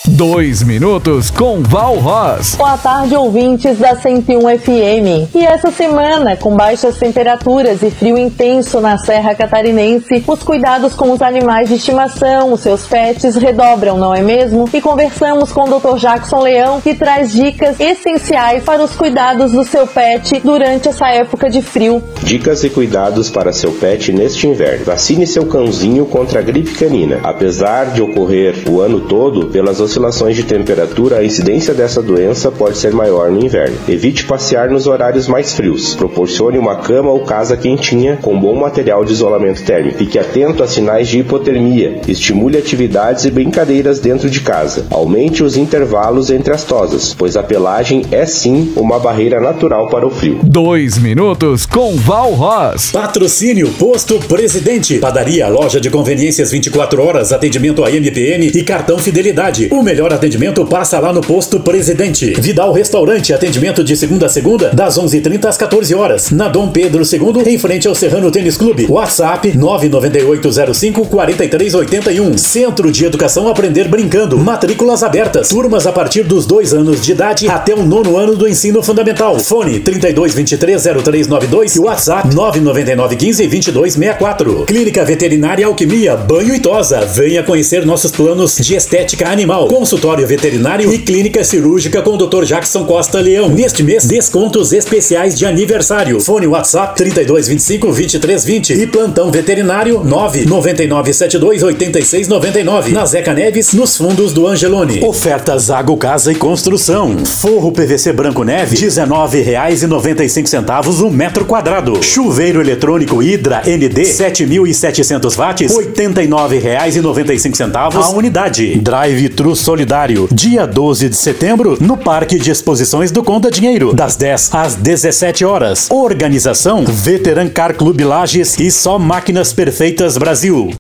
2 minutos com Val Ross. Boa tarde, ouvintes da 101 FM. E essa semana, com baixas temperaturas e frio intenso na Serra Catarinense, os cuidados com os animais de estimação, os seus pets, redobram, não é mesmo? E conversamos com o Dr. Jackson Leão, que traz dicas essenciais para os cuidados do seu pet durante essa época de frio. Dicas e cuidados para seu pet neste inverno. Vacine seu cãozinho contra a gripe canina. Apesar de ocorrer o ano todo, pelas oscilações de temperatura, a incidência dessa doença pode ser maior no inverno. Evite passear nos horários mais frios. Proporcione uma cama ou casa quentinha com bom material de isolamento térmico. Fique atento a sinais de hipotermia. Estimule atividades e brincadeiras dentro de casa. Aumente os intervalos entre as tosas, pois a pelagem é sim uma barreira natural para o frio. 2 minutos com Val Ross. Patrocínio Posto Presidente. Padaria, loja de conveniências 24 horas, atendimento a MPN e cartão Fidelidade. O melhor atendimento passa lá no Posto Presidente. Vidal Restaurante, atendimento de segunda a segunda, das 11h30 às 14 horas. Na Dom Pedro II, em frente ao Serrano Tênis Clube. WhatsApp 99805-4381. Centro de Educação Aprender Brincando. Matrículas abertas. Turmas a partir dos 2 anos de idade até o 9º ano do ensino fundamental. Fone 3223-0392 e WhatsApp 99915-2264. Clínica Veterinária Alquimia, Banho e Tosa. Venha conhecer nossos planos de estética animal. Consultório veterinário e clínica cirúrgica com o Dr. Jackson Costa Leão. Neste mês, descontos especiais de aniversário. Fone WhatsApp 3225-2320 e plantão veterinário 99972-8699. Na Zeca Neves, nos fundos do Angelone. Ofertas Zago Casa e Construção. Forro PVC Branco Neve, R$19,95 o metro quadrado. Chuveiro eletrônico Hidra ND 7.700 watts, R$89,95 a unidade. Drive-thru solidário, dia 12 de setembro, no Parque de Exposições do Conta Dinheiro, das 10 às 17 horas. Organização Veteran Car Clube Lages e Só Máquinas Perfeitas Brasil.